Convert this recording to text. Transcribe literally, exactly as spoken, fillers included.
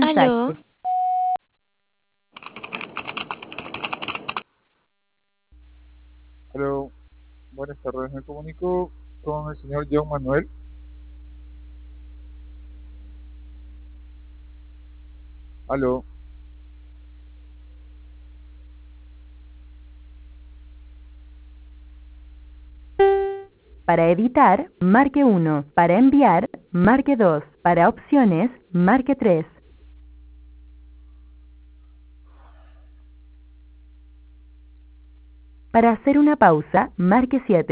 Aló, mensaje. Hello, buenas tardes. Me comunico con el señor John Manuel. Aló, para editar, marque uno. Para enviar, marque dos. Para opciones, marque tres. Para hacer una pausa, marque siete.